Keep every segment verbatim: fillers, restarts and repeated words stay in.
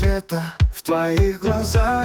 света в твоих глазах.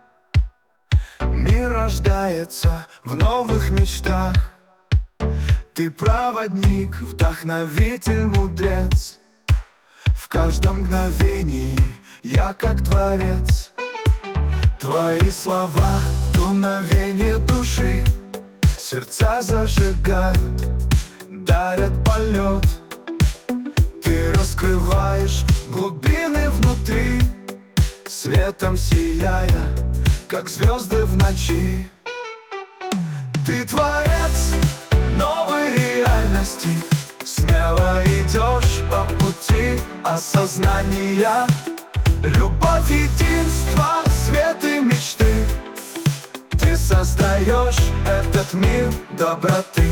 Мир рождается в новых мечтах. Ты проводник, вдохновитель, мудрец. В каждом мгновении я как творец. Твои слова — дуновение души, сердца зажигают, дарят полет. Ты раскрываешь глубины внутри, светом сияя, как звезды в ночи. Ты творец новой реальности, смело идешь по пути осознания. Любовь, единство, свет и мечты. Ты создаешь этот мир доброты.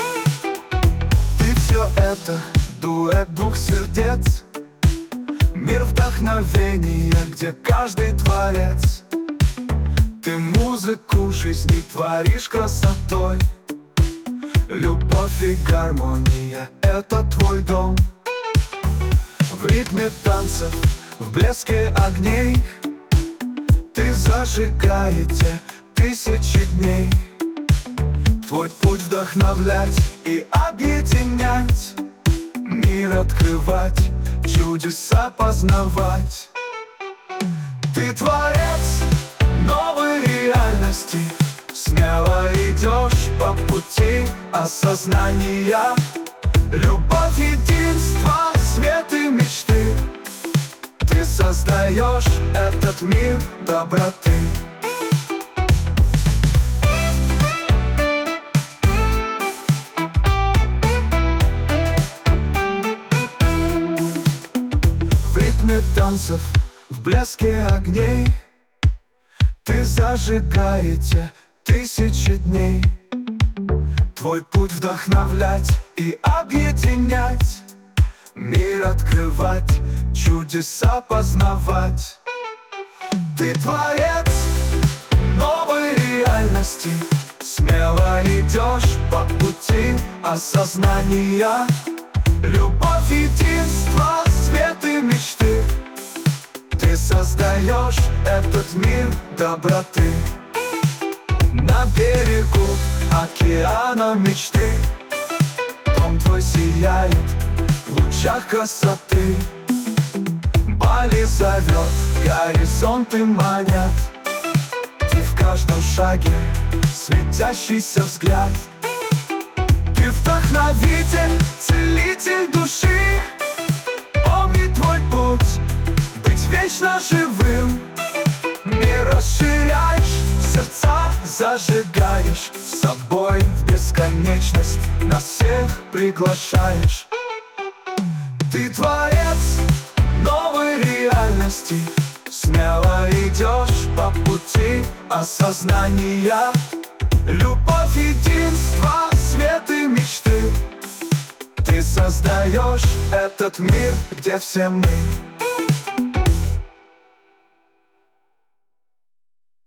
Ты все это — дуэт двух сердец, мир вдохновения, где каждый творец. Ты музыку жизни творишь красотой. Любовь и гармония — это твой дом. В ритме танцев, в блеске огней ты зажигаете тысячи дней. Твой путь вдохновлять и объединять, мир открывать, чудеса познавать. Ты творец новой реальности, смело идешь по пути осознания. Любовь, единство, свет и мечты. Ты создаешь этот мир доброты. В ритме танцев, в блеске огней ты зажигаете тысячи дней. Твой путь вдохновлять и объединять, мир открывать, чудеса познавать. Ты творец новой реальности, смело идешь по пути осознания. Любовь, единство, свет и мечты. Ты создаешь этот мир доброты. На берегу океана мечты дом твой сияет в лучах красоты. Бали зовет, горизонты манят. Ты в каждом шаге светящийся взгляд. Ты вдохновитель, целитель души. Помни твой путь, быть вечно живым. Мир расширяешь, сердца зажигаешь, с собой в бесконечность нас всех приглашаешь. Ты творец новой реальности, смело идешь по пути осознания. Любовь, единство, свет и мечты. Ты создаешь этот мир, где все мы.